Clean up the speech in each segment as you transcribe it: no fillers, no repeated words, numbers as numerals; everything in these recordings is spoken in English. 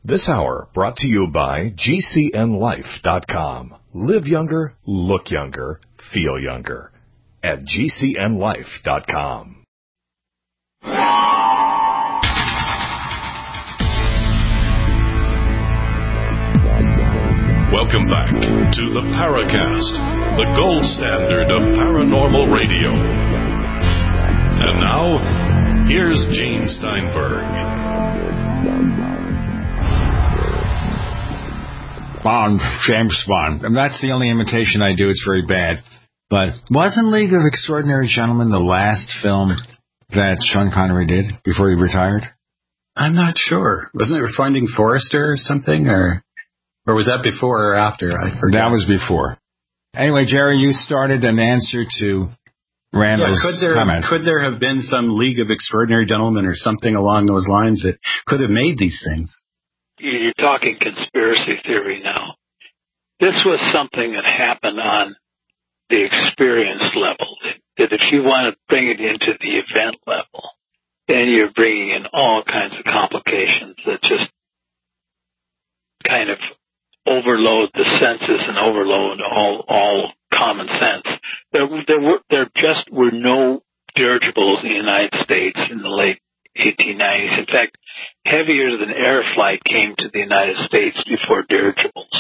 This hour brought to you by GCNLife.com. Live younger, look younger, feel younger. At GCNLife.com. Welcome back to the Paracast, the gold standard of paranormal radio. And now, here's Gene Steinberg. Bond, James Bond. And that's the only imitation I do. It's very bad. But wasn't League of Extraordinary Gentlemen the last film that Sean Connery did before he retired? I'm not sure. Wasn't it Finding Forrester or something? Or was that before or after? I forget. That was before. Anyway, Jerry, you started an answer to Randall's comment. Could there have been some League of Extraordinary Gentlemen or something along those lines that could have made these things? You're talking conspiracy theory now. This was something that happened on the experience level. That if you want to bring it into the event level, then you're bringing in all kinds of complications that just kind of overload the senses and overload all common sense. There just were no dirigibles in the United States in the late 1890s. In fact, heavier than air flight came to the United States before dirigibles.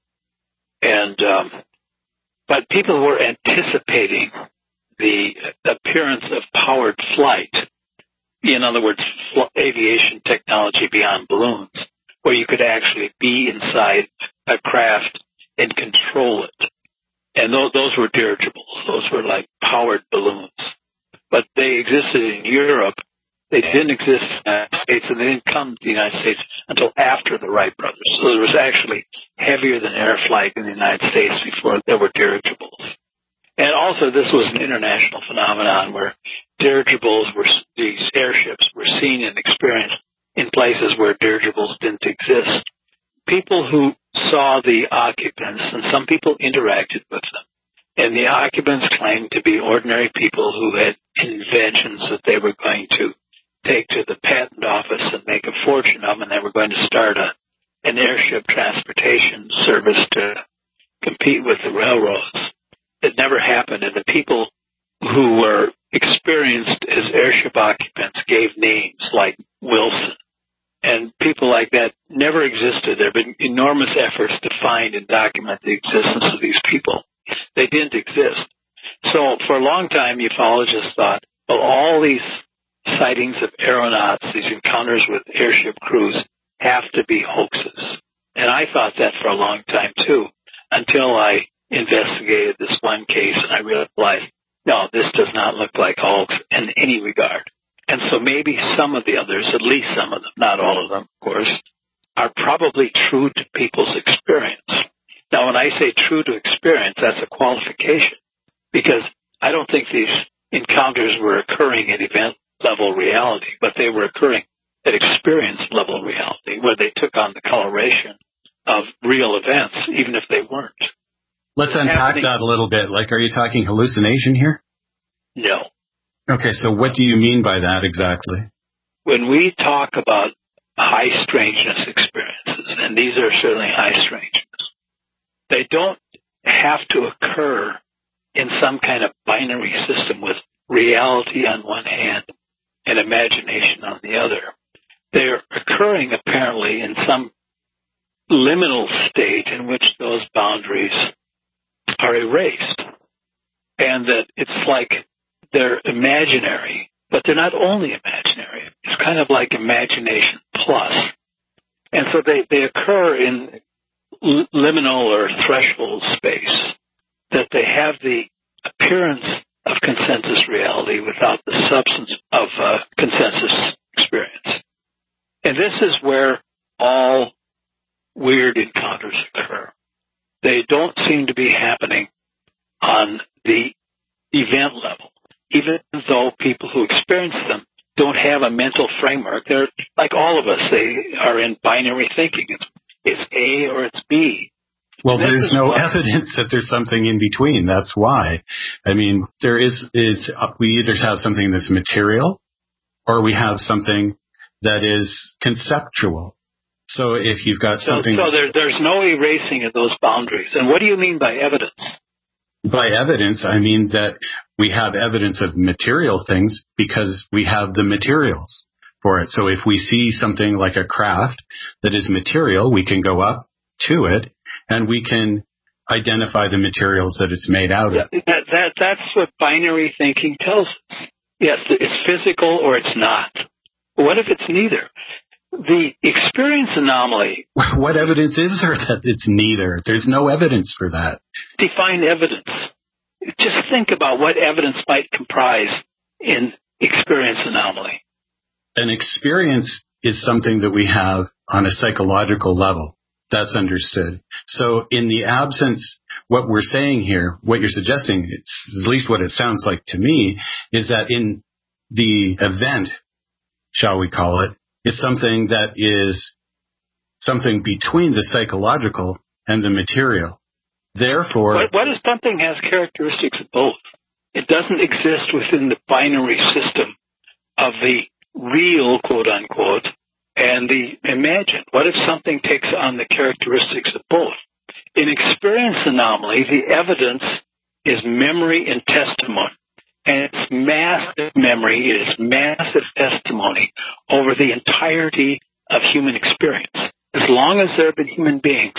And but people were anticipating the appearance of powered flight. In other words, aviation technology beyond balloons, where you could actually be inside a craft and control it. And those were dirigibles. Those were like powered balloons. But they existed in Europe. They didn't exist in the United States, and they didn't come to the United States until after the Wright brothers. So there was actually heavier than air flight in the United States before there were dirigibles. And also this was an international phenomenon where these airships were seen and experienced in places where dirigibles didn't exist. People who saw the occupants, and some people interacted with them, and the occupants claimed to be ordinary people who had inventions that they were going to take to the patent office and make a fortune of, and they were going to start an airship transportation service to compete with the railroads. It never happened, and the people who were experienced as airship occupants gave names like Wilson. And people like that never existed. There have been enormous efforts to find and document the existence of these people. They didn't exist. So for a long time, ufologists thought, well, all these sightings of aeronauts, these encounters with airship crews, have to be hoaxes. And I thought that for a long time, too, until I investigated this one case and I realized, no, this does not look like a hoax in any regard. And so maybe some of the others, at least some of them, not all of them, of course, are probably true to people's experience. Now, when I say true to experience, that's a qualification, because I don't think these encounters were occurring at event-level reality, but they were occurring at experience-level reality, where they took on the coloration of real events, even if they weren't. Let's unpack that a little bit. Like, are you talking hallucination here? No. Okay, so what do you mean by that exactly? When we talk about high strangeness experiences, and these are certainly high strangeness, they don't have to occur in some kind of binary system with reality on one hand and imagination on the other. They're occurring apparently in some liminal state in which those boundaries are erased, and that it's like they're imaginary, but they're not only imaginary. It's kind of like imagination plus. And so they occur in liminal or threshold space, that they have the appearance of consensus reality without the substance of consensus experience. And this is where all weird encounters occur. They don't seem to be happening on the event level, even though people who experience them don't have a mental framework. They're like all of us. They are in binary thinking. It's A or it's B. Well, there's no evidence that there's something in between. That's why. I mean, we either have something that's material or we have something that is conceptual. So if you've got something... So there's no erasing of those boundaries. And what do you mean by evidence? By evidence, I mean that we have evidence of material things because we have the materials for it. So if we see something like a craft that is material, we can go up to it and we can identify the materials that it's made out of. That's what binary thinking tells us. Yes, it's physical or it's not. What if it's neither? The experience anomaly... What evidence is there that it's neither? There's no evidence for that. Define evidence. Just think about what evidence might comprise in experience anomaly. An experience is something that we have on a psychological level. That's understood. So in the absence, what we're saying here, what you're suggesting, it's at least what it sounds like to me, is that in the event, shall we call it, is something that is something between the psychological and the material. Therefore... What if something has characteristics of both? It doesn't exist within the binary system of the real, quote unquote, and the imagined. What if something takes on the characteristics of both? In experience anomaly, the evidence is memory and testimony. And it's massive memory, it is massive testimony over the entirety of human experience. As long as there have been human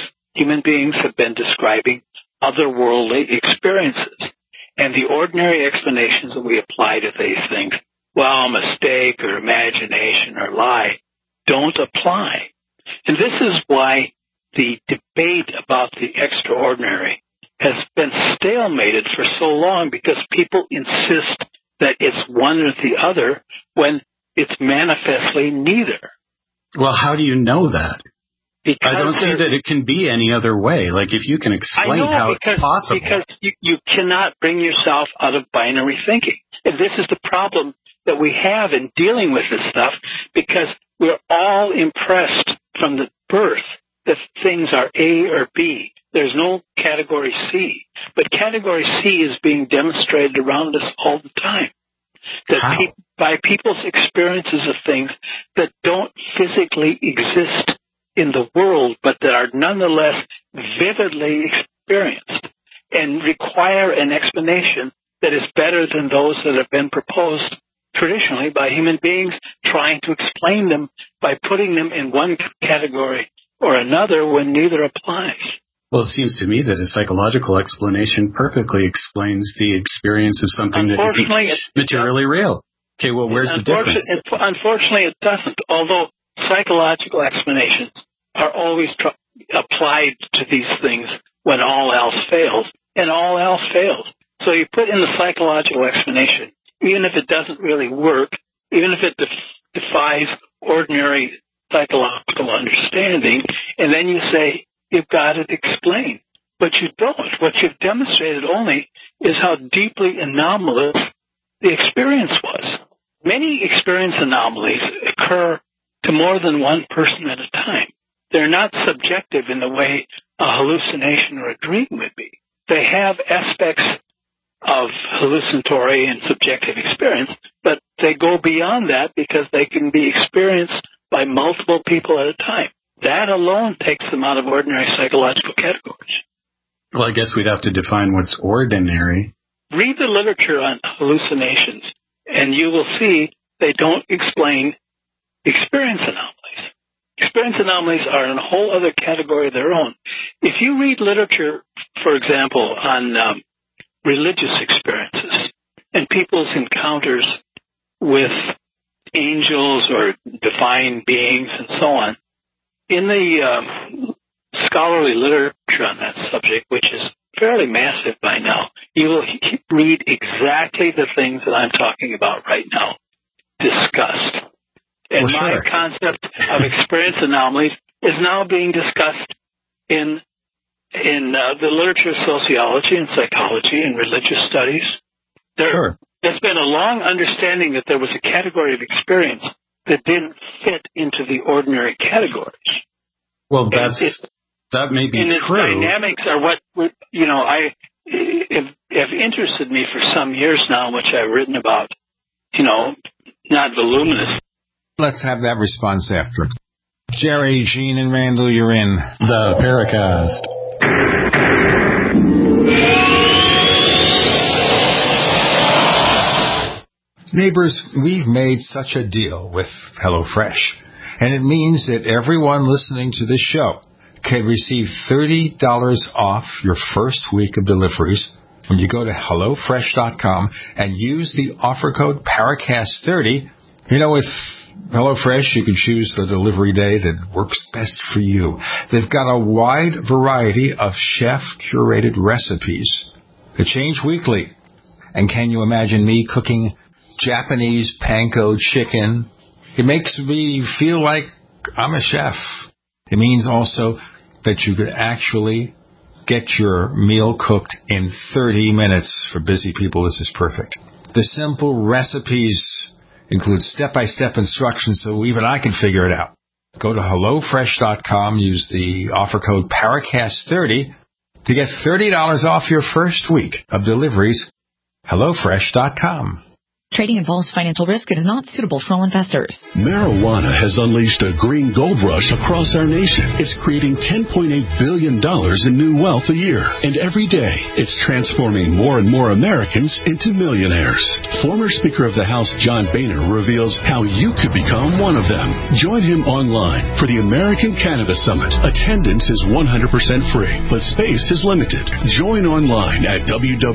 beings have been describing otherworldly experiences. And the ordinary explanations that we apply to these things, well, mistake or imagination or lie, don't apply. And this is why the debate about the extraordinary has been stalemated for so long, because people insist that it's one or the other when it's manifestly neither. Well, how do you know that? Because I don't see that it can be any other way. Like, if you can explain how it's possible. Because you cannot bring yourself out of binary thinking. And this is the problem that we have in dealing with this stuff, because we're all impressed from the birth that things are A or B. There's no category C. But category C is being demonstrated around us all the time. That by people's experiences of things that don't physically exist in the world, but that are nonetheless vividly experienced and require an explanation that is better than those that have been proposed traditionally by human beings trying to explain them by putting them in one category or another when neither applies. Well, it seems to me that a psychological explanation perfectly explains the experience of something that isn't materially real. Okay, well, where's the difference? Unfortunately, it doesn't, although psychological explanations are always applied to these things when all else fails, and all else fails. So you put in the psychological explanation, even if it doesn't really work, even if it defies ordinary psychological understanding, and then you say, you've got it explained. But you don't. What you've demonstrated only is how deeply anomalous the experience was. Many experience anomalies occur to more than one person at a time. They're not subjective in the way a hallucination or a dream would be. They have aspects of hallucinatory and subjective experience, but they go beyond that because they can be experienced by multiple people at a time. That alone takes them out of ordinary psychological categories. Well, I guess we'd have to define what's ordinary. Read the literature on hallucinations, and you will see they don't explain experience anomalies. Experience anomalies are in a whole other category of their own. If you read literature, for example, on religious experiences and people's encounters with angels or divine beings and so on, in the scholarly literature on that subject, which is fairly massive by now, you will read exactly the things that I'm talking about right now discussed. And my concept of experience anomalies is now being discussed in the literature of sociology and psychology and religious studies. There's been a long understanding that there was a category of experience that didn't fit into the ordinary categories. Well, that may be and true. And its dynamics are what, have interested me for some years now, which I've written about, not voluminous. Let's have that response after. Jerry, Gene, and Randall, you're in The Paracast. Neighbors, we've made such a deal with HelloFresh, and it means that everyone listening to this show can receive $30 off your first week of deliveries when you go to HelloFresh.com and use the offer code PARACAST30. You know, with HelloFresh, you can choose the delivery day that works best for you. They've got a wide variety of chef-curated recipes that change weekly. And can you imagine me cooking Japanese panko chicken? It makes me feel like I'm a chef. It means also that you could actually get your meal cooked in 30 minutes. For busy people, this is perfect. The simple recipes include step-by-step instructions so even I can figure it out. Go to HelloFresh.com, use the offer code PARACAST30 to get $30 off your first week of deliveries. HelloFresh.com. Trading involves financial risk and is not suitable for all investors. Marijuana has unleashed a green gold rush across our nation. It's creating $10.8 billion in new wealth a year. And every day, it's transforming more and more Americans into millionaires. Former Speaker of the House John Boehner reveals how you could become one of them. Join him online for the American Cannabis Summit. Attendance is 100% free, but space is limited. Join online at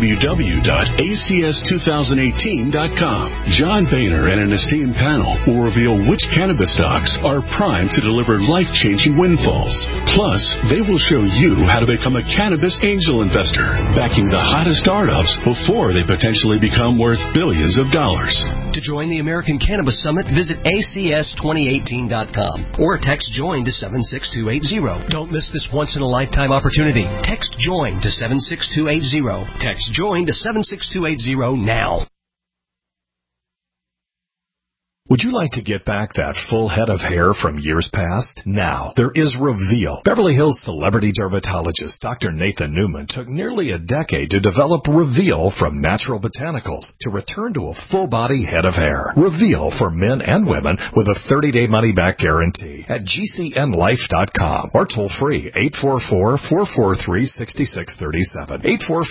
www.acs2018.com. John Boehner and an esteemed panel will reveal which cannabis stocks are primed to deliver life-changing windfalls. Plus, they will show you how to become a cannabis angel investor, backing the hottest startups before they potentially become worth billions of dollars. To join the American Cannabis Summit, visit acs2018.com or text JOIN to 76280. Don't miss this once-in-a-lifetime opportunity. Text JOIN to 76280. Text JOIN to 76280 now. Would you like to get back that full head of hair from years past? Now, there is Reveal. Beverly Hills celebrity dermatologist Dr. Nathan Newman took nearly a decade to develop Reveal from natural botanicals to return to a full-body head of hair. Reveal for men and women with a 30-day money-back guarantee at GCNlife.com or toll-free 844-443-6637.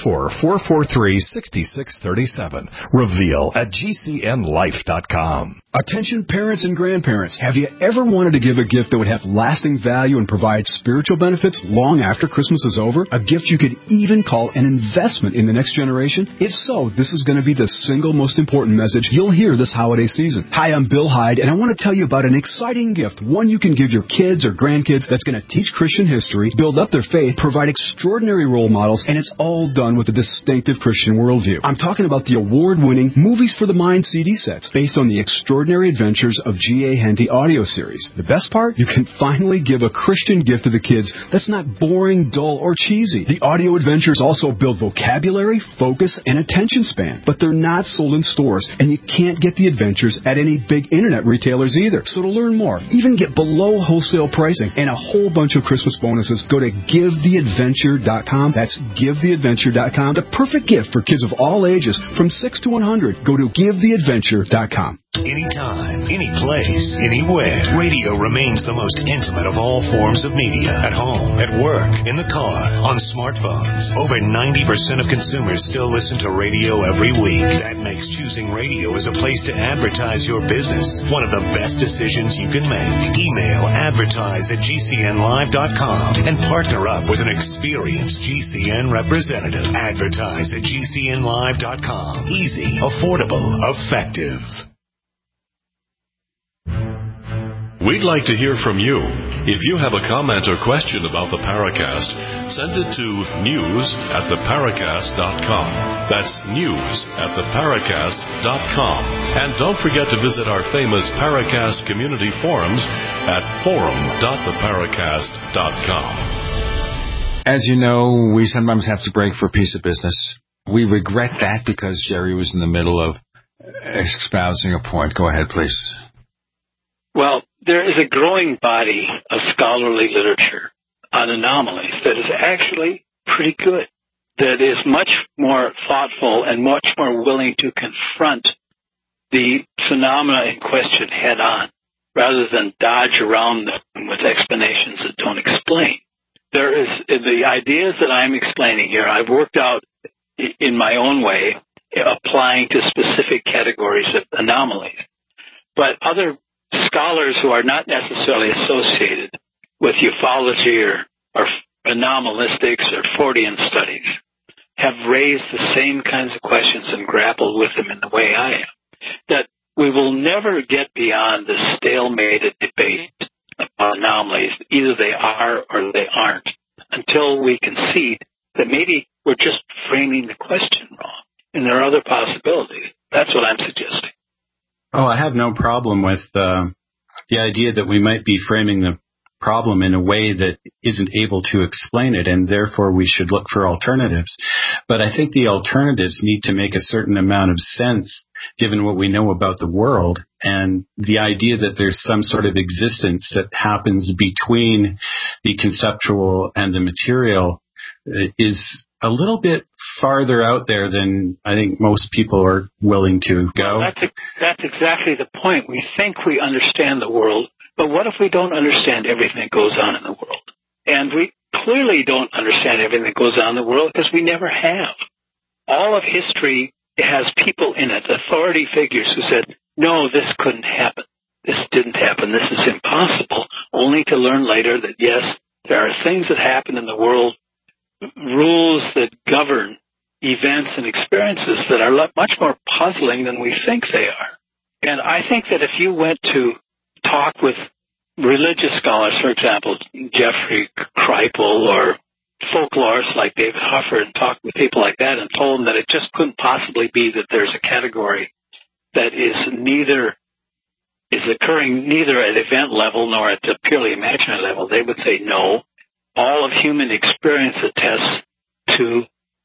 844-443-6637. Reveal at GCNlife.com. Attention parents and grandparents, have you ever wanted to give a gift that would have lasting value and provide spiritual benefits long after Christmas is over? A gift you could even call an investment in the next generation? If so, this is going to be the single most important message you'll hear this holiday season. Hi, I'm Bill Hyde, and I want to tell you about an exciting gift, one you can give your kids or grandkids that's going to teach Christian history, build up their faith, provide extraordinary role models, and it's all done with a distinctive Christian worldview. I'm talking about the award-winning Movies for the Mind CD sets, based on the Extraordinary Adventures of G.A. Henty audio series. The best part? You can finally give a Christian gift to the kids that's not boring, dull, or cheesy. The audio adventures also build vocabulary, focus, and attention span, but they're not sold in stores, and you can't get the adventures at any big internet retailers either. So to learn more, even get below wholesale pricing and a whole bunch of Christmas bonuses, go to GiveTheAdventure.com. That's GiveTheAdventure.com. The perfect gift for kids of all ages, from 6 to 100. Go to GiveTheAdventure.com. Anytime, any place, anywhere. Radio remains the most intimate of all forms of media. At home, at work, in the car, on smartphones. Over 90% of consumers still listen to radio every week. That makes choosing radio as a place to advertise your business one of the best decisions you can make. Email advertise@gcnlive.com and partner up with an experienced GCN representative. Advertise at gcnlive.com. Easy, affordable, effective. We'd like to hear from you. If you have a comment or question about the Paracast, send it to news@theparacast.com. That's news@theparacast.com. And don't forget to visit our famous Paracast community forums at forum.theparacast.com. As you know, we sometimes have to break for a piece of business. We regret that because Jerry was in the middle of espousing a point. Go ahead, please. Well, there is a growing body of scholarly literature on anomalies that is actually pretty good, that is much more thoughtful and much more willing to confront the phenomena in question head on, rather than dodge around them with explanations that don't explain. There is the ideas that I'm explaining here, I've worked out in my own way, applying to specific categories of anomalies. But other scholars who are not necessarily associated with ufology or anomalistics or Fortean studies have raised the same kinds of questions and grappled with them in the way I am. That we will never get beyond the stalemated debate about anomalies. Either they are or they aren't, until we concede that maybe we're just framing the question wrong and there are other possibilities. That's what I'm suggesting. Oh, I have no problem with the idea that we might be framing the problem in a way that isn't able to explain it, and therefore we should look for alternatives. But I think the alternatives need to make a certain amount of sense given what we know about the world, and the idea that there's some sort of existence that happens between the conceptual and the material is a little bit farther out there than I think most people are willing to go. Well, that's exactly the point. We think we understand the world, but what if we don't understand everything that goes on in the world? And we clearly don't understand everything that goes on in the world because we never have. All of history has people in it, authority figures who said, no, this couldn't happen. This didn't happen. This is impossible. Only to learn later that, yes, there are things that happen in the world, rules that govern events and experiences that are much more puzzling than we think they are. And I think that if you went to talk with religious scholars, for example, Jeffrey Kripal, or folklorists like David Huffer, and talked with people like that and told them that it just couldn't possibly be that there's a category that is occurring neither at event level nor at the purely imaginary level, they would say no. All of human experience attests to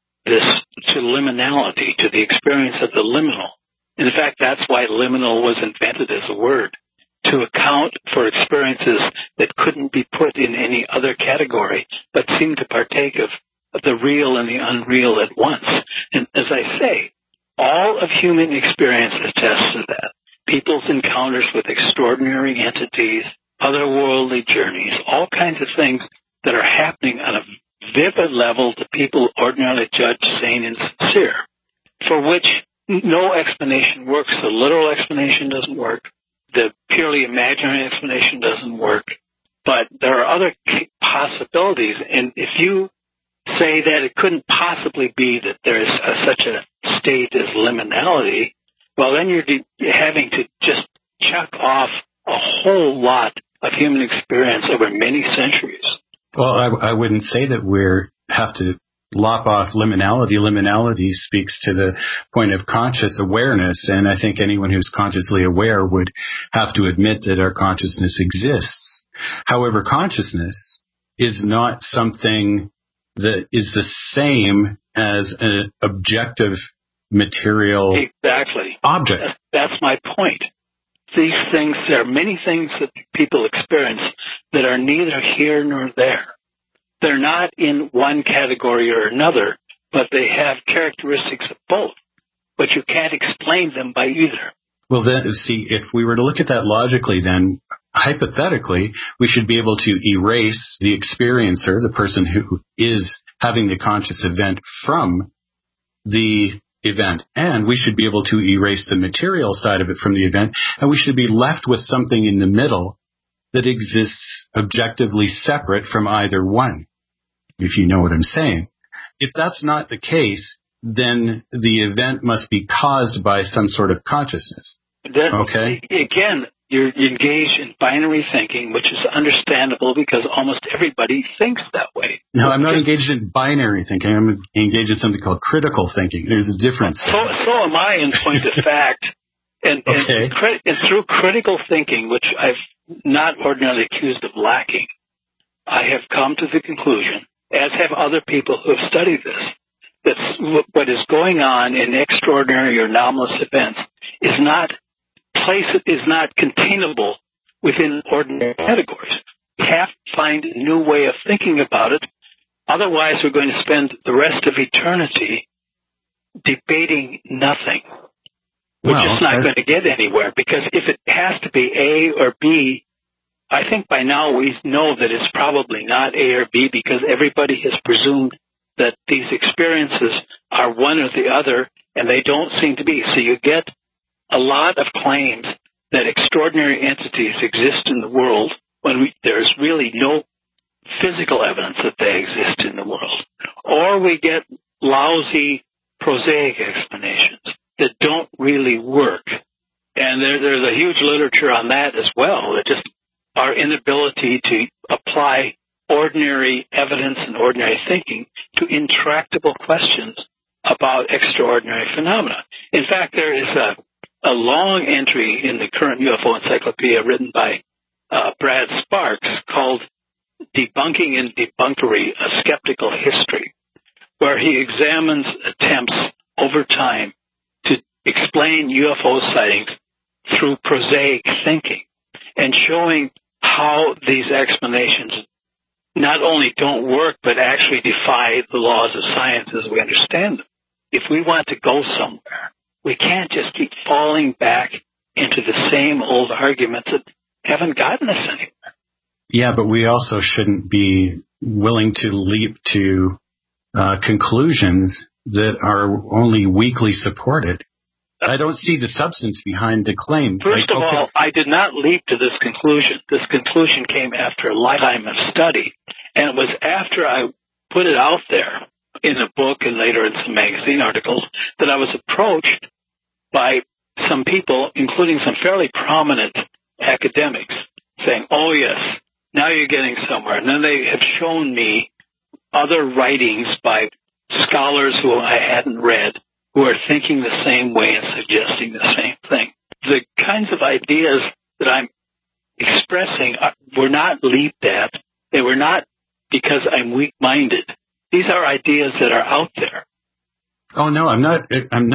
liminality, to the experience of the liminal. In fact, that's why liminal was invented as a word, to account for experiences that couldn't be put in any other category, but seem to partake of the real and the unreal at once. And as I say, all of human experience attests to that. People's encounters with extraordinary entities, otherworldly journeys, all kinds of things that are happening on a vivid level to people ordinarily judged sane and sincere, for which no explanation works. The literal explanation doesn't work. The purely imaginary explanation doesn't work. But there are other possibilities. And if you say that it couldn't possibly be that there is such a state as liminality, well, then you're having to just check off a whole lot of human experience over many centuries. Well, I wouldn't say that we have to lop off liminality. Liminality speaks to the point of conscious awareness, and I think anyone who's consciously aware would have to admit that our consciousness exists. However, consciousness is not something that is the same as an objective material object. That's my point. These things, there are many things that people experience that are neither here nor there. They're not in one category or another, but they have characteristics of both. But you can't explain them by either. Well, then, see, if we were to look at that logically, then hypothetically, we should be able to erase the experiencer, the person who is having the conscious event, from the event. And we should be able to erase the material side of it from the event, and we should be left with something in the middle that exists objectively separate from either one, if you know what I'm saying. If that's not the case, then the event must be caused by some sort of consciousness. Okay? Again, you're engaged in binary thinking, which is understandable because almost everybody thinks that way. No, I'm not engaged in binary thinking. I'm engaged in something called critical thinking. There's a difference. So am I, in point of fact. And through critical thinking, which I've not ordinarily accused of lacking, I have come to the conclusion, as have other people who have studied this, that what is going on in extraordinary or anomalous events is not containable within ordinary categories. We have to find a new way of thinking about it. Otherwise, we're going to spend the rest of eternity debating nothing. We're just not going to get anywhere, because if it has to be A or B, I think by now we know that it's probably not A or B, because everybody has presumed that these experiences are one or the other, and they don't seem to be. So you get a lot of claims that extraordinary entities exist in the world when there's really no physical evidence that they exist in the world. Or we get lousy, prosaic explanations that don't really work. And there's a huge literature on that as well, that just our inability to apply ordinary evidence and ordinary thinking to intractable questions about extraordinary phenomena. In fact, there is a long entry in the current UFO encyclopedia written by Brad Sparks called Debunking and Debunkery, A Skeptical History, where he examines attempts over time to explain UFO sightings through prosaic thinking and showing how these explanations not only don't work, but actually defy the laws of science as we understand them. If we want to go somewhere, we can't just keep falling back into the same old arguments that haven't gotten us anywhere. Yeah, but we also shouldn't be willing to leap to conclusions that are only weakly supported. I don't see the substance behind the claim. First of all, I did not leap to this conclusion. This conclusion came after a lifetime of study, and it was after I put it out there in a book and later in some magazine articles that I was approached by some people, including some fairly prominent academics, saying, oh, yes, now you're getting somewhere. And then they have shown me other writings by scholars who I hadn't read, who are thinking the same way and suggesting the same thing. The kinds of ideas that I'm expressing were not leaped at. They were not because I'm weak-minded. These are ideas that are out there. Oh, no, I'm not.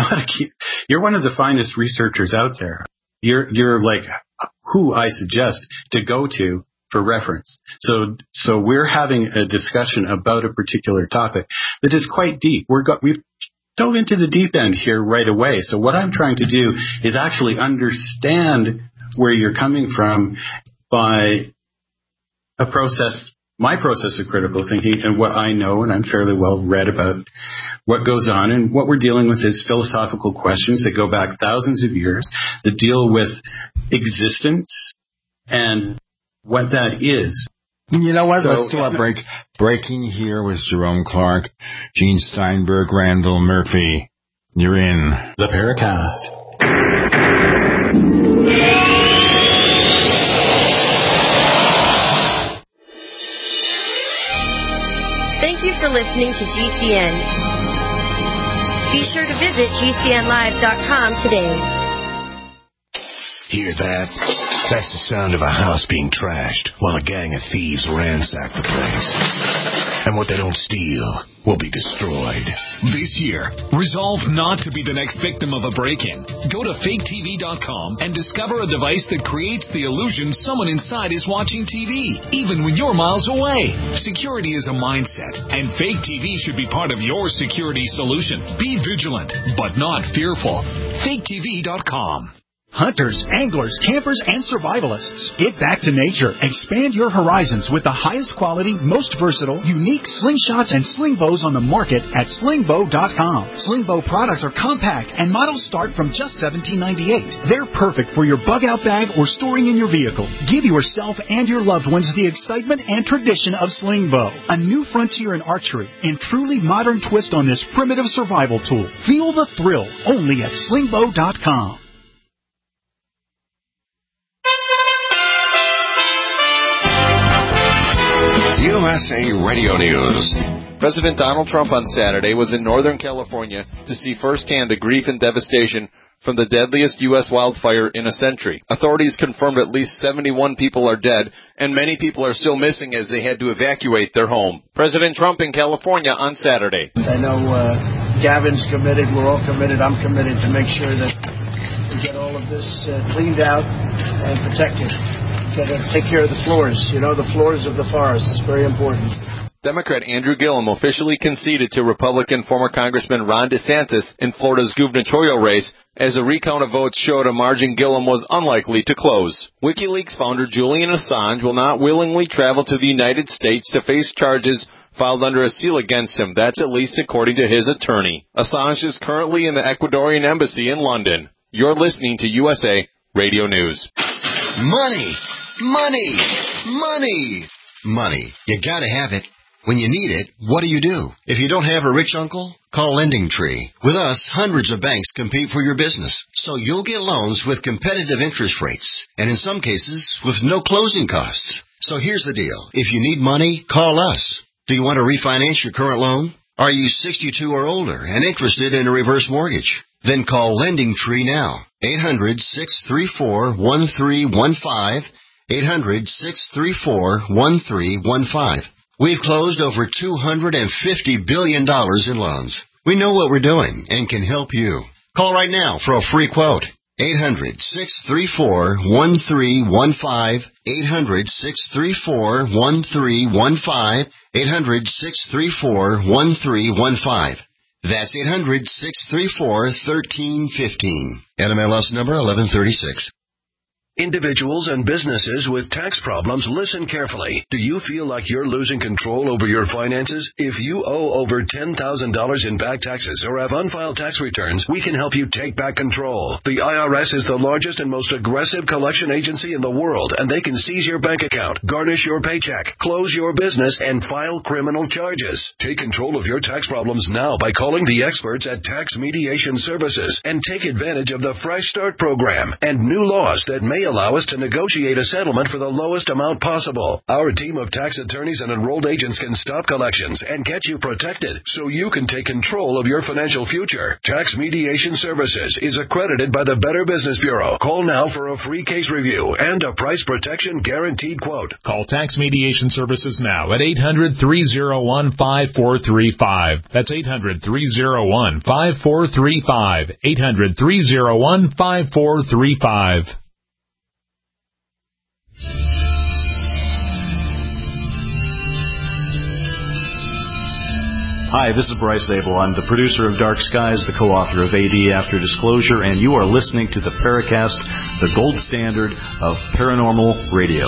You're one of the finest researchers out there. You're like who I suggest to go to for reference. So we're having a discussion about a particular topic that is quite deep. We've dove into the deep end here right away. So what I'm trying to do is actually understand where you're coming from by a process, my process of critical thinking, and what I know, and I'm fairly well read about what goes on, and what we're dealing with is philosophical questions that go back thousands of years that deal with existence and what that is. You know what? Let's do our break. Breaking here was Jerome Clark, Gene Steinberg, Randall Murphy. You're in the Paracast. Thank you for listening to GCN. Be sure to visit GCNlive.com today. Hear that? That's the sound of a house being trashed while a gang of thieves ransack the place. And what they don't steal will be destroyed. This year, resolve not to be the next victim of a break-in. Go to faketv.com and discover a device that creates the illusion someone inside is watching TV, even when you're miles away. Security is a mindset, and Fake TV should be part of your security solution. Be vigilant, but not fearful. faketv.com. Hunters, anglers, campers, and survivalists. Get back to nature. Expand your horizons with the highest quality, most versatile, unique slingshots and sling bows on the market at slingbow.com. Slingbow products are compact and models start from just $17.98. They're perfect for your bug-out bag or storing in your vehicle. Give yourself and your loved ones the excitement and tradition of Slingbow, a new frontier in archery and truly modern twist on this primitive survival tool. Feel the thrill only at slingbow.com. USA Radio News. President Donald Trump on Saturday was in Northern California to see firsthand the grief and devastation from the deadliest U.S. wildfire in a century. Authorities confirmed at least 71 people are dead, and many people are still missing as they had to evacuate their home. President Trump in California on Saturday. I know Gavin's committed, we're all committed, I'm committed to make sure that we get all of this cleaned out and protected. Got to take care of the floors, the floors of the forest. It's very important. Democrat Andrew Gillum officially conceded to Republican former Congressman Ron DeSantis in Florida's gubernatorial race as a recount of votes showed a margin Gillum was unlikely to close. WikiLeaks founder Julian Assange will not willingly travel to the United States to face charges filed under a seal against him. That's at least according to his attorney. Assange is currently in the Ecuadorian embassy in London. You're listening to USA Radio News. Money! Money! Money! Money. You gotta have it. When you need it, what do? If you don't have a rich uncle, call LendingTree. With us, hundreds of banks compete for your business, so you'll get loans with competitive interest rates, and in some cases, with no closing costs. So here's the deal. If you need money, call us. Do you want to refinance your current loan? Are you 62 or older and interested in a reverse mortgage? Then call LendingTree now. 800-634-1315. 800-634-1315. We've closed over $250 billion in loans. We know what we're doing and can help you. Call right now for a free quote. 800-634-1315. 800-634-1315. 800-634-1315. That's 800-634-1315. NMLS number 1136. Individuals and businesses with tax problems, listen carefully. Do you feel like you're losing control over your finances? If you owe over $10,000 in back taxes or have unfiled tax returns, we can help you take back control. The IRS is the largest and most aggressive collection agency in the world, and they can seize your bank account, garnish your paycheck, close your business, and file criminal charges. Take control of your tax problems now by calling the experts at Tax Mediation Services and take advantage of the Fresh Start program and new laws that may allow us to negotiate a settlement for the lowest amount possible. Our team of tax attorneys and enrolled agents can stop collections and get you protected so you can take control of your financial future. Tax Mediation Services is accredited by the Better Business Bureau. Call now for a free case review and a price protection guaranteed quote. Call Tax Mediation Services now at 800-301-5435. That's 800-301-5435. 800-301-5435. Hi, this is Bryce Abel. I'm the producer of Dark Skies, the co-author of AD After Disclosure, and you are listening to the Paracast, the gold standard of paranormal radio.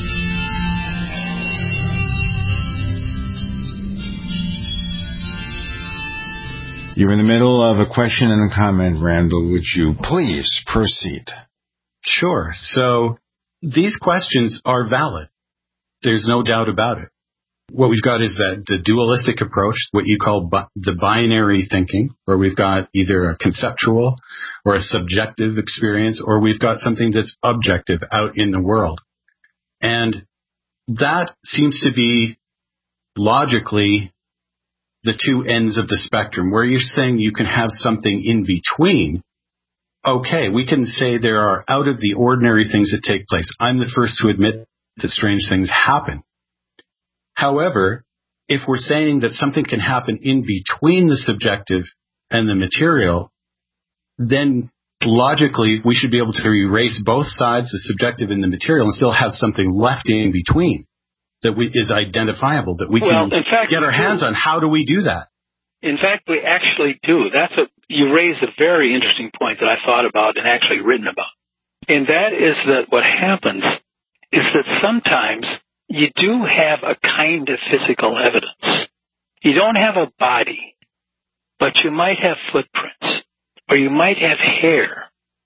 You're in the middle of a question and a comment, Randall. Would you please proceed? Sure. So these questions are valid. There's no doubt about it. What we've got is that the dualistic approach, what you call the binary thinking, where we've got either a conceptual or a subjective experience, or we've got something that's objective out in the world. And that seems to be logically the two ends of the spectrum, where you're saying you can have something in between. Okay, we can say there are out of the ordinary things that take place. I'm the first to admit that strange things happen. However, if we're saying that something can happen in between the subjective and the material, then logically we should be able to erase both sides, the subjective and the material, and still have something left in between that is identifiable, that we can get our hands on. How do we do that? In fact, we actually do. You raised a very interesting point that I thought about and actually written about. And that is that what happens is that sometimes you do have a kind of physical evidence. You don't have a body, but you might have footprints, or you might have hair.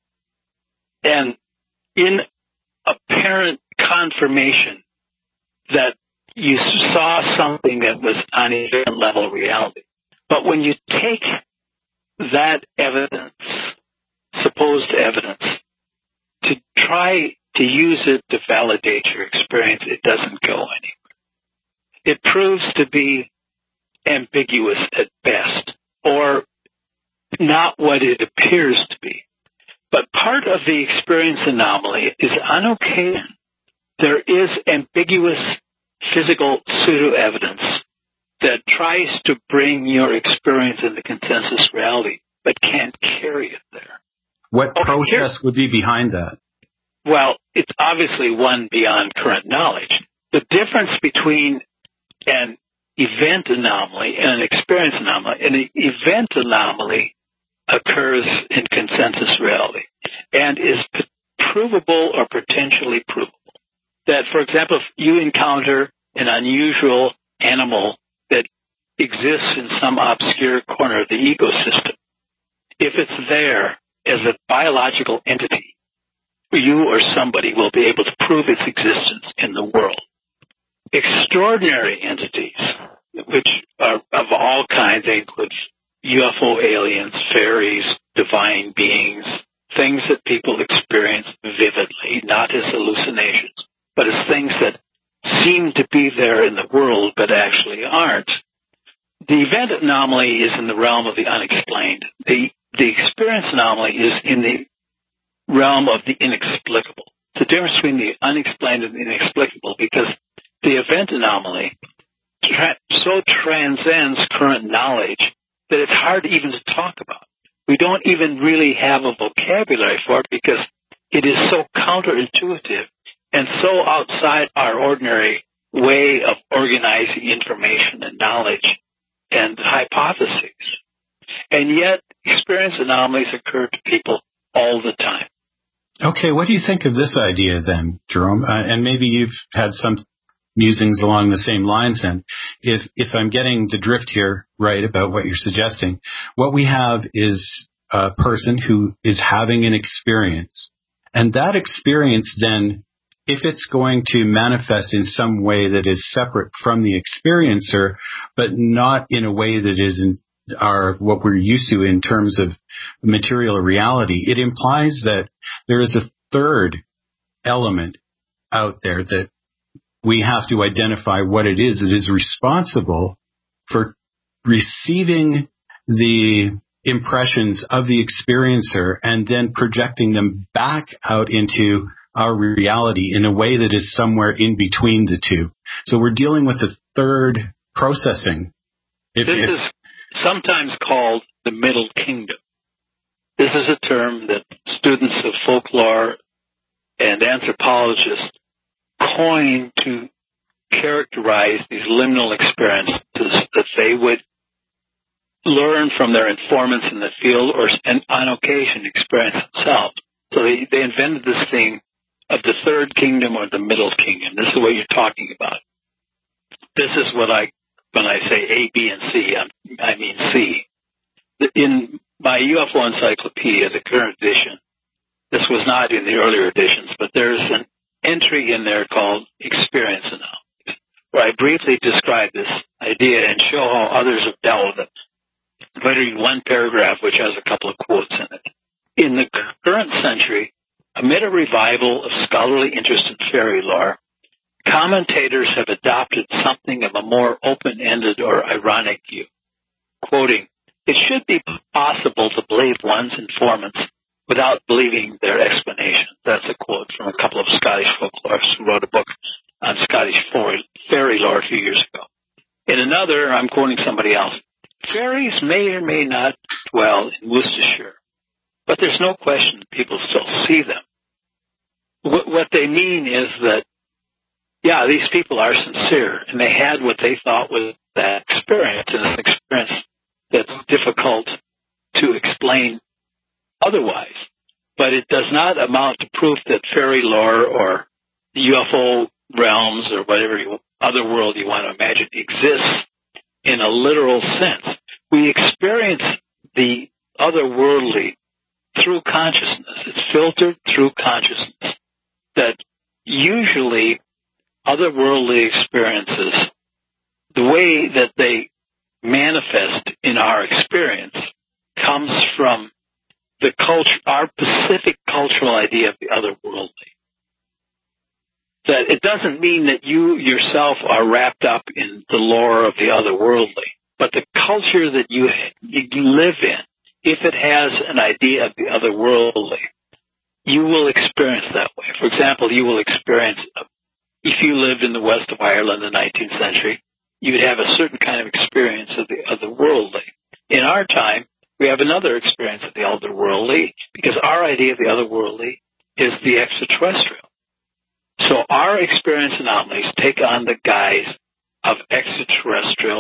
And in apparent confirmation that you saw something that was on a different level of reality. But when you take that evidence, supposed evidence, to try to use it to validate your experience, it doesn't go anywhere. It proves to be ambiguous at best, or not what it appears to be. But part of the experience anomaly is, on occasion, there is ambiguous physical pseudo-evidence that tries to bring your experience into consensus reality, but can't carry it there. What process would be behind that? Well, it's obviously one beyond current knowledge. The difference between an event anomaly and an experience anomaly. An event anomaly occurs in consensus reality and is provable or potentially provable. That, for example, if you encounter an unusual animal that exists in some obscure corner of the ecosystem, if it's there as a biological entity, you or somebody will be able to prove its existence in the world. Extraordinary entities, which are of all kinds, they include UFO aliens, fairies, divine beings, things that people experience vividly, not as hallucinations, but as things that seem to be there in the world but actually aren't. The event anomaly is in the realm of the unexplained. The experience anomaly is in the realm of the inexplicable. The difference between the unexplained and the inexplicable, because the event anomaly so transcends current knowledge that it's hard even to talk about. We don't even really have a vocabulary for it because it is so counterintuitive and so outside our ordinary way of organizing information and knowledge and hypotheses. And yet, experience anomalies occur to people all the time. Okay, what do you think of this idea then, Jerome? And maybe you've had some musings along the same lines then. If I'm getting the drift here right about what you're suggesting, what we have is a person who is having an experience. And that experience then, if it's going to manifest in some way that is separate from the experiencer, but not in a way that is what we're used to in terms of material reality, it implies that there is a third element out there that we have to identify what it is that is responsible for receiving the impressions of the experiencer and then projecting them back out into our reality in a way that is somewhere in between the two. So we're dealing with the third processing. This is sometimes called the Middle Kingdom. This is a term that students of folklore and anthropologists coin to characterize these liminal experiences that they would learn from their informants in the field or, and on occasion, experience themselves. So they invented this thing of the third kingdom or the middle kingdom. This is what you're talking about. This is what when I say A, B, and C, I mean C. In my UFO encyclopedia, the current edition, this was not in the earlier editions, but there's an entry in there called Experience Anomaly, where I briefly describe this idea and show how others have dealt with it. I'm going to read one paragraph which has a couple of quotes in it. In the current century, amid a revival of scholarly interest in fairy lore, commentators have adopted something of a more open-ended or ironic view. Quoting, "It should be possible to believe one's informants without believing their explanation." That's a quote from a couple of Scottish folklorists who wrote a book on Scottish fairy lore a few years ago. In another, I'm quoting somebody else, "Fairies may or may not dwell in Worcestershire, but there's no question people still see them." What they mean is that, yeah, these people are sincere, and they had what they thought was that experience, and it's an experience that's difficult to explain otherwise. But it does not amount to proof that fairy lore or the UFO realms or whatever other world you want to imagine exists in a literal sense. We experience the otherworldly through consciousness. It's filtered through consciousness. That usually otherworldly experiences, the way that they manifest in our experience comes from the culture, our specific cultural idea of the otherworldly. That it doesn't mean that you yourself are wrapped up in the lore of the otherworldly, but the culture that you live in, if it has an idea of the otherworldly, you will experience that way. For example, you will experience, if you lived in the west of Ireland in the 19th century, you would have a certain kind of experience of the otherworldly. In our time, we have another experience of the otherworldly because our idea of the otherworldly is the extraterrestrial. So our experience anomalies take on the guise of extraterrestrial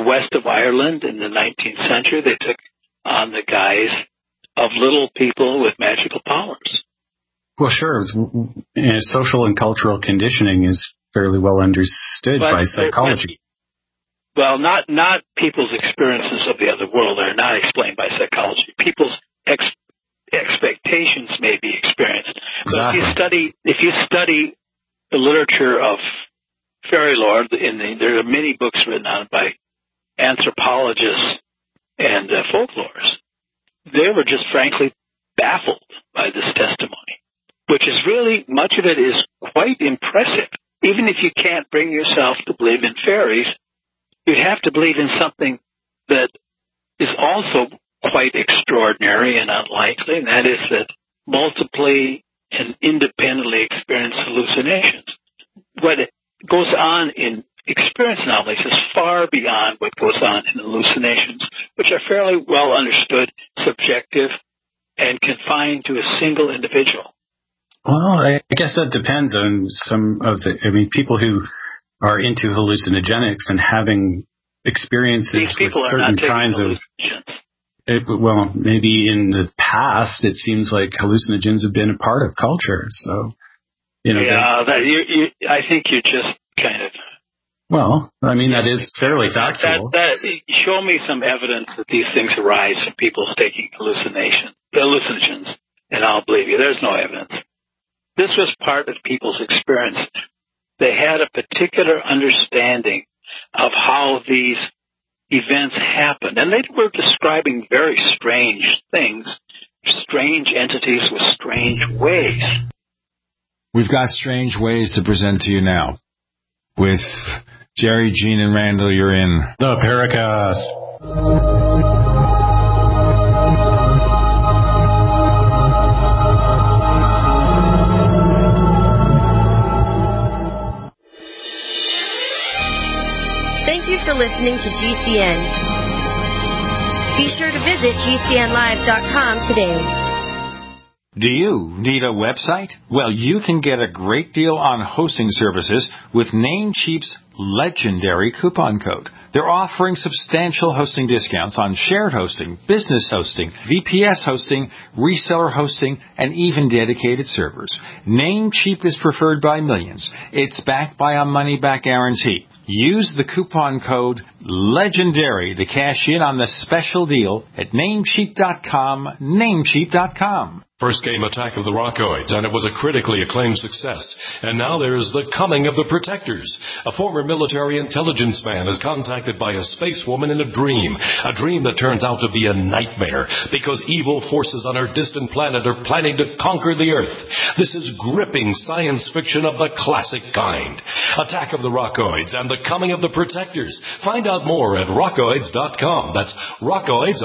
west of Ireland in the 19th century, they took on the guise of little people with magical powers. Well, sure. Social and cultural conditioning is fairly well understood by psychology. Well, not people's experiences of the other world are not explained by psychology. People's expectations may be experienced. Exactly. But if you study the literature of fairy lore, there are many books written on it by anthropologists and folklorists. They were just frankly baffled by this testimony, which is really, much of it is quite impressive. Even if you can't bring yourself to believe in fairies, you have to believe in something that is also quite extraordinary and unlikely, and that is that multiply and independently experience hallucinations. What goes on in experience anomalies is far beyond what goes on in hallucinations, which are fairly well understood, subjective, and confined to a single individual. Well, I guess that depends on some of people who are into hallucinogenics and having experiences with certain kinds of... Well, maybe in the past, it seems like hallucinogens have been a part of culture. So, I think you just kind of... Well, that is fairly factual. Show me some evidence that these things arise from people taking hallucinogens, and I'll believe you. There's no evidence. This was part of people's experience. They had a particular understanding of how these events happened, and they were describing very strange things, strange entities with strange ways. We've got strange ways to present to you now. With Jerry, Gene, and Randall, you're in the Paracast. Thank you for listening to GCN. Be sure to visit GCNlive.com today. Do you need a website? Well, you can get a great deal on hosting services with Namecheap's legendary coupon code. They're offering substantial hosting discounts on shared hosting, business hosting, VPS hosting, reseller hosting, and even dedicated servers. Namecheap is preferred by millions. It's backed by a money-back guarantee. Use the coupon code LEGENDARY to cash in on the special deal at Namecheap.com, Namecheap.com. First came Attack of the Rockoids, and it was a critically acclaimed success. And now there's The Coming of the Protectors. A former military intelligence man is contacted by a space woman in a dream that turns out to be a nightmare because evil forces on our distant planet are planning to conquer the Earth. This is gripping science fiction of the classic kind. Attack of the Rockoids and The Coming of the Protectors. Find out more at rockoids.com. That's Rockoids,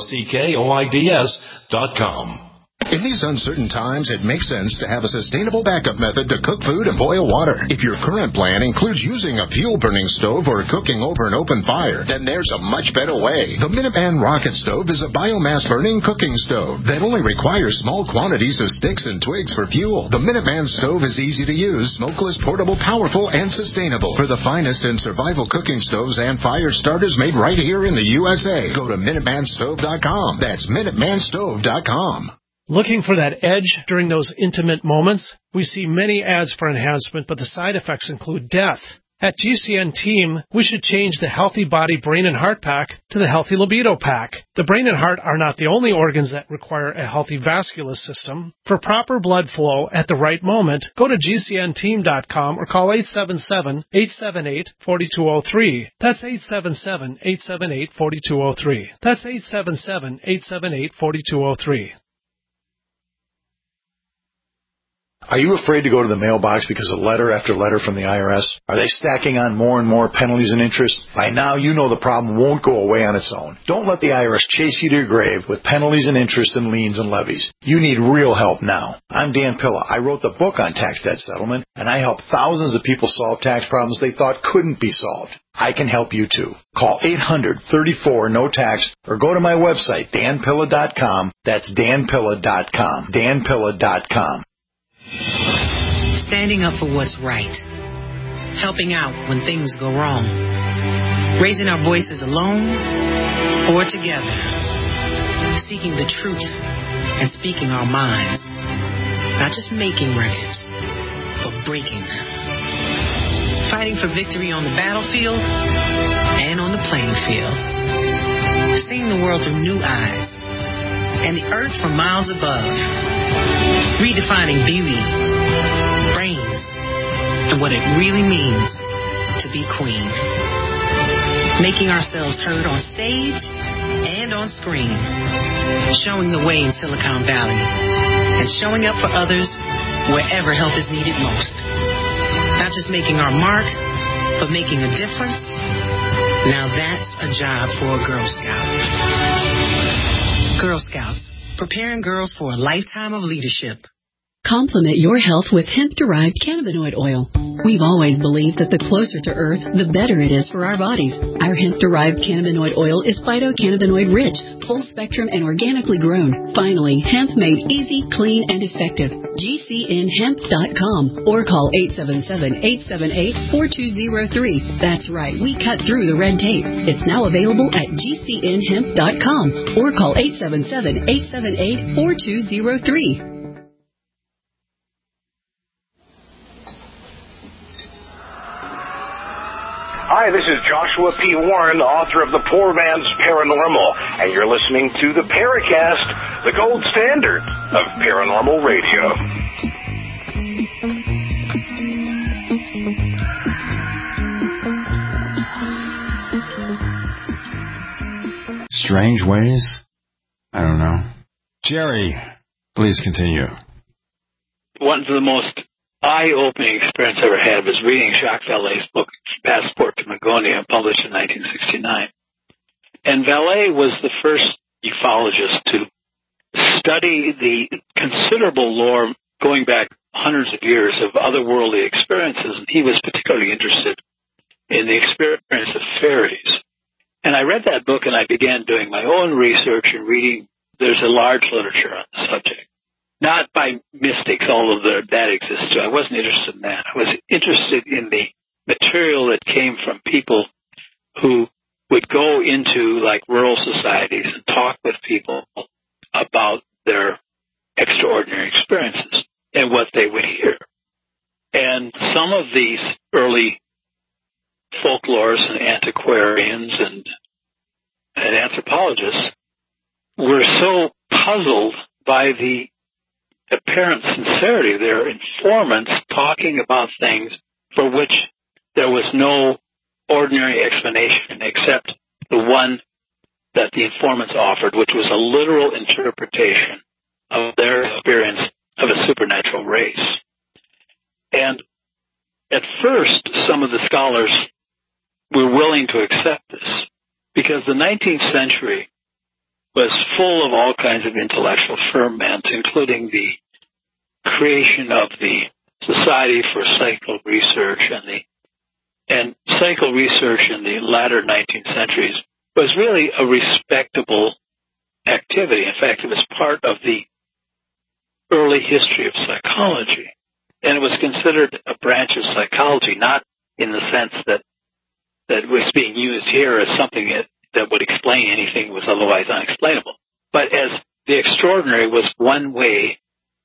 ROCKOIDS.com. In these uncertain times, it makes sense to have a sustainable backup method to cook food and boil water. If your current plan includes using a fuel-burning stove or cooking over an open fire, then there's a much better way. The Minuteman Rocket Stove is a biomass-burning cooking stove that only requires small quantities of sticks and twigs for fuel. The Minuteman Stove is easy to use, smokeless, portable, powerful, and sustainable. For the finest in survival cooking stoves and fire starters made right here in the USA, go to MinutemanStove.com. That's MinutemanStove.com. Looking for that edge during those intimate moments? We see many ads for enhancement, but the side effects include death. At GCN Team, we should change the Healthy Body, Brain, and Heart Pack to the Healthy Libido Pack. The brain and heart are not the only organs that require a healthy vascular system. For proper blood flow at the right moment, go to GCNteam.com or call 877-878-4203. That's 877-878-4203. That's 877-878-4203. Are you afraid to go to the mailbox because of letter after letter from the IRS? Are they stacking on more and more penalties and interest? By now, you know the problem won't go away on its own. Don't let the IRS chase you to your grave with penalties and interest and liens and levies. You need real help now. I'm Dan Pilla. I wrote the book on tax debt settlement, and I help thousands of people solve tax problems they thought couldn't be solved. I can help you too. Call 800-34-NO-TAX or go to my website, danpilla.com. That's danpilla.com. danpilla.com. Standing up for what's right. Helping out when things go wrong. raising our voices alone or together, seeking the truth and speaking our minds, not just making records, but breaking them, fighting for victory on the battlefield and on the playing field, seeing the world through new eyes and the earth from miles above, redefining beauty, brains, and what it really means to be queen. Making ourselves heard on stage and on screen, showing the way in Silicon Valley, and showing up for others wherever help is needed most. Not just making our mark, but making a difference. Now that's a job for a Girl Scout. Girl Scouts, preparing girls for a lifetime of leadership. Complement your health with hemp-derived cannabinoid oil. We've always believed that the closer to Earth, the better it is for our bodies. Our hemp-derived cannabinoid oil is phytocannabinoid-rich, full-spectrum, and organically grown. Finally, hemp made easy, clean, and effective. GCNhemp.com or call 877-878-4203. That's right, we cut through the red tape. It's now available at GCNhemp.com or call 877-878-4203. Hi, this is Joshua P. Warren, author of The Poor Man's Paranormal, and you're listening to the Paracast, the gold standard of paranormal radio. Strange ways? I don't know. Jerry, please continue. One of the most eye-opening experience I ever had was reading Jacques Vallée's book, Passport to Magonia, published in 1969. And Vallée was the first ufologist to study the considerable lore going back hundreds of years of otherworldly experiences, and he was particularly interested in the experience of fairies. And I read that book, and I began doing my own research and reading. There's a large literature on the subject. Not by mystics, although that exists too. I wasn't interested in that. I was interested in the material that came from people who would go into like rural societies and talk with people about their extraordinary experiences and what they would hear. And some of these early folklorists and antiquarians and anthropologists were so puzzled by the apparent sincerity of their informants talking about things for which there was no ordinary explanation except the one that the informants offered, which was a literal interpretation of their experience of a supernatural race. And at first, some of the scholars were willing to accept this because the 19th century was full of all kinds of intellectual ferment, including the creation of the Society for Psychical Research, and psychical research in the latter 19th centuries was really a respectable activity. In fact, it was part of the early history of psychology, and it was considered a branch of psychology, not in the sense that was being used here as something that would explain anything that was otherwise unexplainable, but as the extraordinary was one way,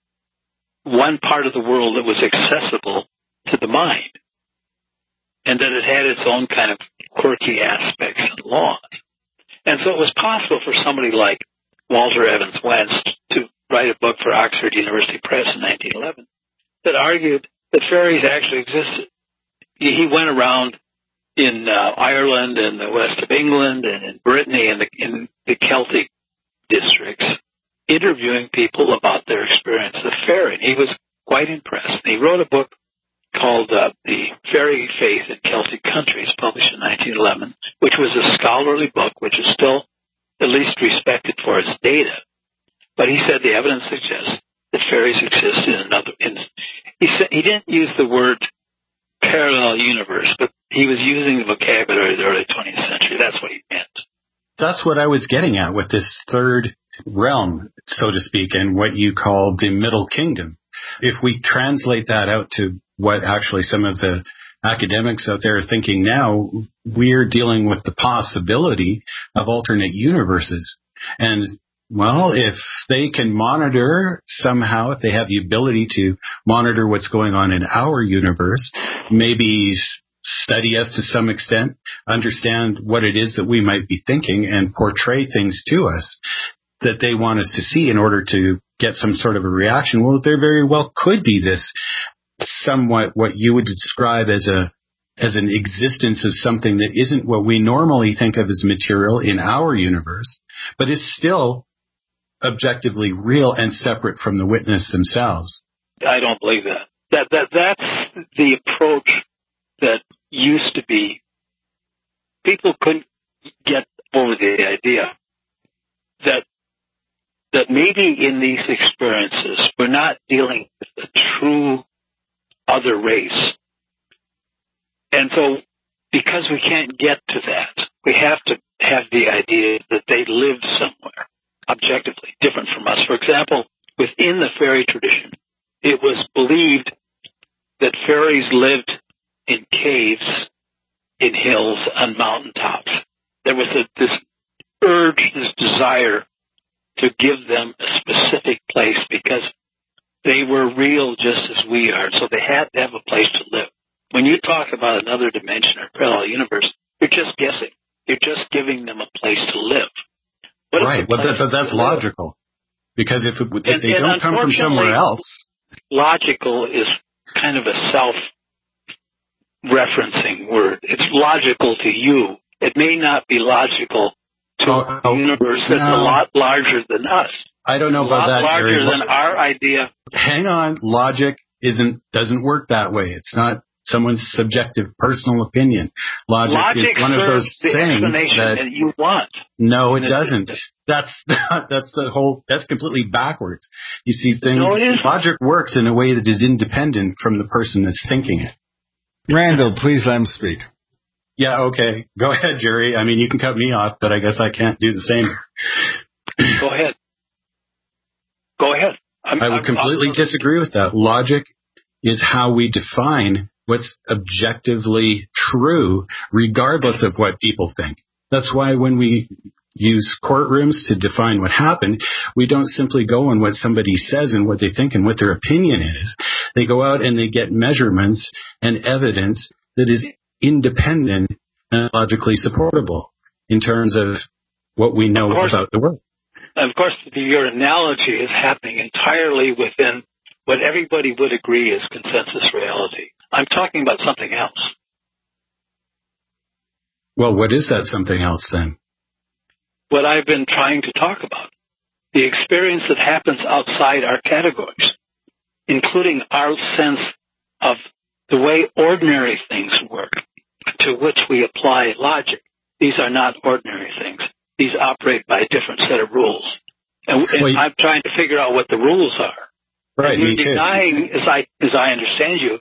one part of the world that was accessible to the mind, and that it had its own kind of quirky aspects and laws. And so it was possible for somebody like Walter Evans Wentz to write a book for Oxford University Press in 1911 that argued that fairies actually existed. He went around in Ireland and the west of England and in Brittany and in the Celtic districts, interviewing people about their experience of fairy. And he was quite impressed. He wrote a book called The Fairy Faith in Celtic Countries, published in 1911, which was a scholarly book, which is still at least respected for its data. But he said the evidence suggests that fairies exist in another. He didn't use the word parallel universe, but he was using the vocabulary of the early 20th century. That's what he meant. That's what I was getting at with this third realm, so to speak, and what you call the Middle Kingdom. If we translate that out to what actually some of the academics out there are thinking now, we're dealing with the possibility of alternate universes. And, well, if they can monitor somehow, if they have the ability to monitor what's going on in our universe, maybe study us to some extent, understand what it is that we might be thinking, and portray things to us that they want us to see in order to get some sort of a reaction. Well, there very well could be this somewhat what you would describe as an existence of something that isn't what we normally think of as material in our universe, but is still objectively real and separate from the witness themselves. I don't believe that. That's the approach that used to be. People couldn't get over the idea that maybe in these experiences we're not dealing with a true other race. And so because we can't get to that, we have to have the idea that they lived somewhere objectively different from us. For example, within the fairy tradition, it was believed that fairies lived in caves, in hills, on mountaintops. There was this urge, this desire to give them a specific place because they were real just as we are, so they had to have a place to live. When you talk about another dimension or parallel universe, you're just guessing. You're just giving them a place to live. Right, but that's logical. Because if they don't come from somewhere else. Logical is kind of a self-referencing word. It's logical to you. It may not be logical to a universe that's a lot larger than us. I don't know about that, larger Jerry. than our idea. Hang on. Logic doesn't work that way. It's not someone's subjective personal opinion. Logic is one of those things that you want. No, it doesn't. That's completely backwards. You see things. No, it isn't. Logic works in a way that is independent from the person that's thinking it. Randall, please let him speak. Yeah, okay. Go ahead, Jerry. I mean, you can cut me off, but I guess I can't do the same. Go ahead. Go ahead. I would completely disagree with that. Logic is how we define what's objectively true, regardless of what people think. That's why when we use courtrooms to define what happened, we don't simply go on what somebody says and what they think and what their opinion is. They go out and they get measurements and evidence that is independent and logically supportable in terms of what we know about the world. Of course, your analogy is happening entirely within what everybody would agree is consensus reality. I'm talking about something else. Well, what is that something else then? What I've been trying to talk about. The experience that happens outside our categories, including our sense of the way ordinary things work, to which we apply logic. These are not ordinary things. These operate by a different set of rules. And I'm trying to figure out what the rules are. Right, and you're denying, as I understand you,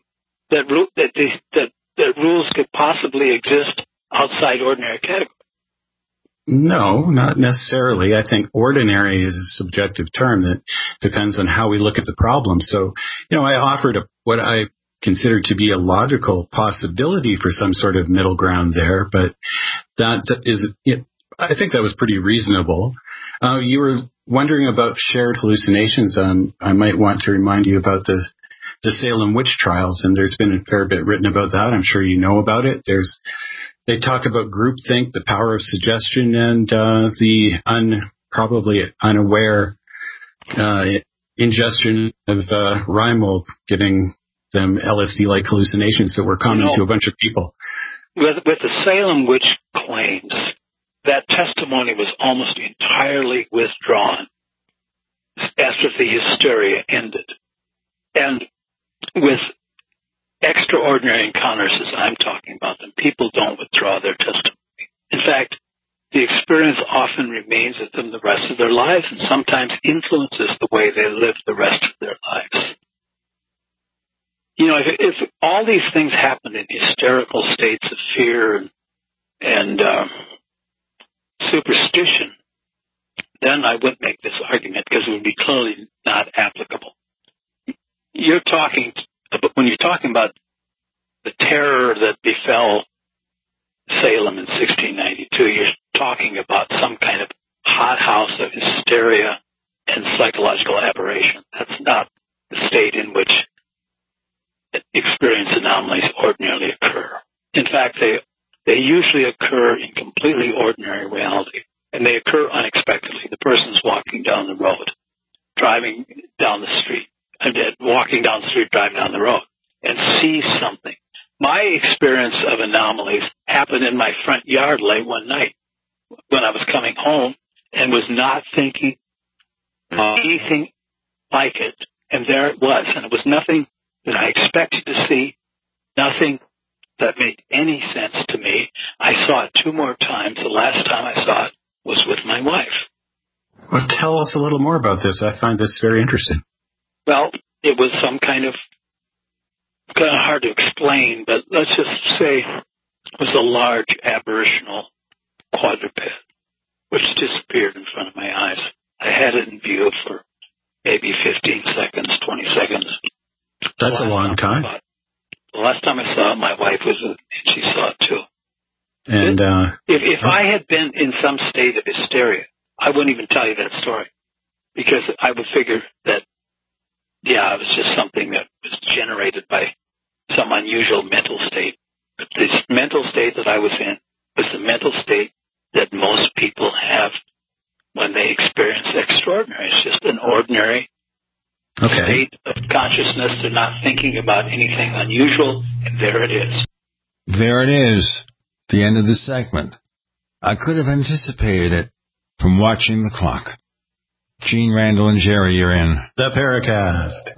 that rules could possibly exist outside ordinary categories. No, not necessarily. I think ordinary is a subjective term that depends on how we look at the problem. So, I offered what I consider to be a logical possibility for some sort of middle ground there, but that is, I think that was pretty reasonable. You were wondering about shared hallucinations. I might want to remind you about the Salem witch trials, and there's been a fair bit written about that. I'm sure you know about it. They talk about groupthink, the power of suggestion, and the probably unaware ingestion of Reinhold, giving them LSD-like hallucinations that were common to a bunch of people. With the Salem witch claims, that testimony was almost entirely withdrawn after the hysteria ended. And with extraordinary encounters, as I'm talking about them, people don't withdraw their testimony. In fact, the experience often remains with them the rest of their lives and sometimes influences the way they live the rest of their lives. If all these things happen in hysterical states of fear and superstition, then I wouldn't make this argument because it would be clearly not applicable. When you're talking about the terror, that befell Salem in 1692, you're talking about some kind of hothouse of hysteria and psychological aberration. That's not the state in which experience anomalies ordinarily occur. In fact, they usually occur in completely ordinary reality, and they occur unexpectedly. The person's walking down the road, driving down the street, walking down the street, driving down the road, and sees something. My experience of anomalies happened in my front yard late one night when I was coming home and was not thinking anything like it. And there it was. And it was nothing that I expected to see, nothing that made any sense to me. I saw it 2 more times. The last time I saw it was with my wife. Well, tell us a little more about this. I find this very interesting. Well, it was some kind of hard to explain, but let's just say it was a large apparitional quadruped which disappeared in front of my eyes. I had it in view for maybe 15 seconds, 20 seconds. That's a long time. The last time I saw it, my wife was with me, and she saw it too. And if I had been in some state of hysteria, I wouldn't even tell you that story, because I would figure that, yeah, it was just something that was generated by some unusual mental state. But this mental state that I was in was the mental state that most people have when they experience extraordinary. It's just an ordinary state of consciousness. They're not thinking about anything unusual, and there it is. There it is, the end of the segment. I could have anticipated it from watching the clock. Gene, Randall, and Jerry, you're in the Paracast.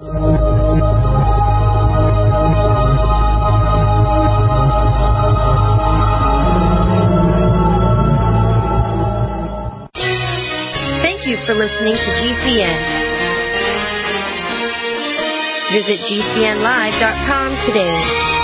Thank you for listening to GCN. Visit GCNlive.com today.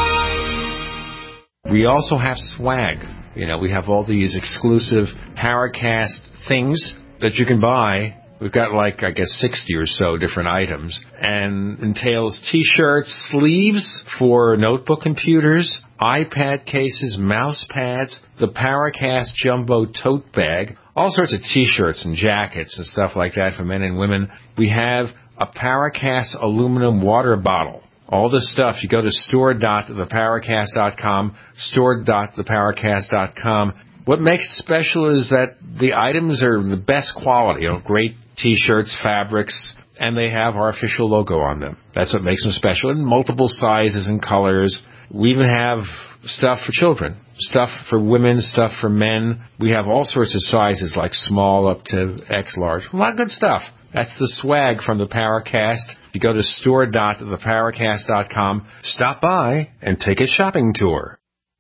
We also have swag. We have all these exclusive Paracast things that you can buy. We've got 60 or so different items, and entails T-shirts, sleeves for notebook computers, iPad cases, mouse pads, the Paracast Jumbo tote bag, all sorts of T-shirts and jackets and stuff like that for men and women. We have a Paracast aluminum water bottle. All this stuff, you go to store.theparacast.com, store.theparacast.com. What makes it special is that the items are the best quality, great T-shirts, fabrics, and they have our official logo on them. That's what makes them special, in multiple sizes and colors. We even have stuff for children, stuff for women, stuff for men. We have all sorts of sizes, like small up to X large. A lot of good stuff. That's the swag from the Paracast. You go to store.theparacast.com, stop by, and take a shopping tour.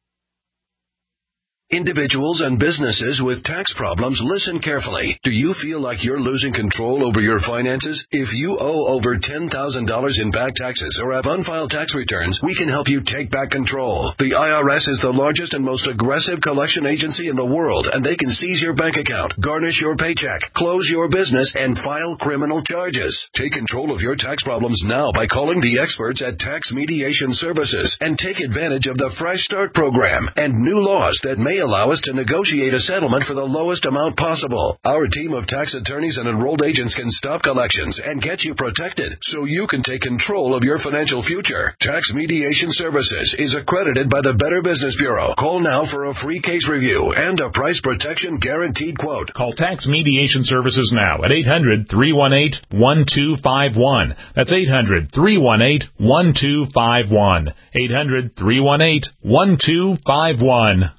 Individuals and businesses with tax problems, listen carefully. Do you feel like you're losing control over your finances? If you owe over $10,000 in back taxes or have unfiled tax returns, we can help you take back control. The IRS is the largest and most aggressive collection agency in the world, and they can seize your bank account, garnish your paycheck, close your business, and file criminal charges. Take control of your tax problems now by calling the experts at Tax Mediation Services and take advantage of the Fresh Start program and new laws that may allow us to negotiate a settlement for the lowest amount possible. Our team of tax attorneys and enrolled agents can stop collections and get you protected so you can take control of your financial future. Tax Mediation Services is accredited by the Better Business Bureau. Call now for a free case review and a price protection guaranteed quote. Call Tax Mediation Services now at 800-318-1251. That's 800-318-1251. 800-318-1251.